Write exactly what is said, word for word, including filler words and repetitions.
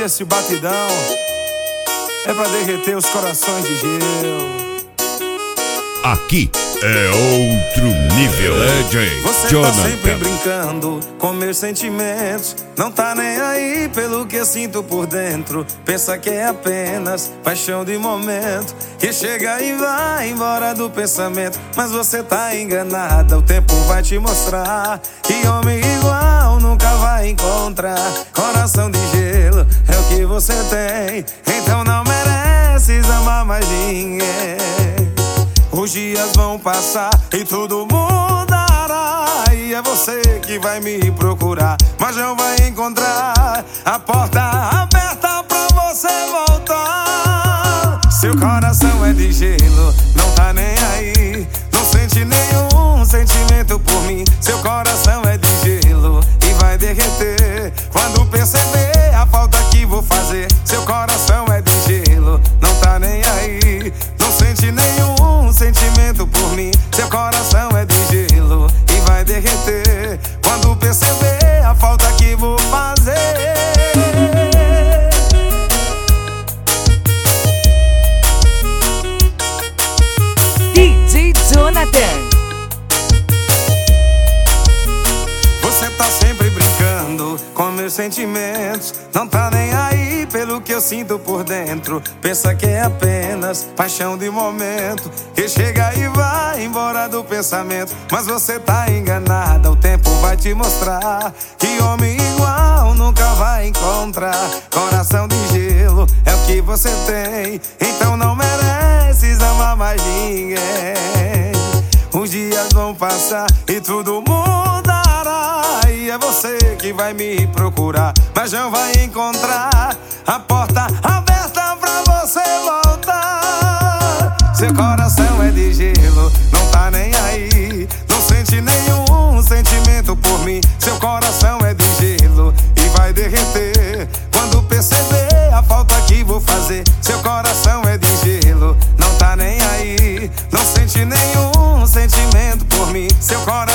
esse batidão é pra derreter os corações de gelo. Aqui é outro nível. Legend Você Jonathan. tá sempre brincando com meus sentimentos, não tá nem aí pelo que eu sinto por dentro. Pensa que é apenas paixão de momento, que chega e vai embora do pensamento. Mas você tá enganada, o tempo vai te mostrar que homem igual nunca vai encontrar. Coração de gelo é o que você tem, então não mereces amar mais ninguém. Os dias vão passar e tudo mudará, e é você que vai me procurar, mas não vai encontrar a porta aberta pra você voltar. Seu coração é de gelo, não tá nem aí, não sente nenhum sentimento por mim. Seu coração é de gelo e vai derreter quando perceber a falta que vou fazer. Seu coração é de gelo, não tá nem aí, não sente nenhum sentimento por mim. Seu coração é de gelo e vai derreter quando perceber a falta que vou fazer. D J Jonathan. Você tá sempre brincando com meus sentimentos, não tá nem aí pelo que eu sinto por dentro. Pensa que é apenas paixão de momento, que chega e vai embora do pensamento. Mas você tá enganada, o tempo vai te mostrar que homem igual nunca vai encontrar. Coração de gelo é o que você tem, então não mereces amar mais ninguém. Os dias vão passar e tudo mudará, e é você que vai me procurar, mas não vai encontrar a porta aberta pra você voltar. Seu coração é de gelo, não tá nem aí, não sente nenhum sentimento por mim. Seu coração é de gelo e vai derreter quando perceber a falta que vou fazer. Seu coração é de gelo, não tá nem aí, não sente nenhum sentimento por mim. Seu coração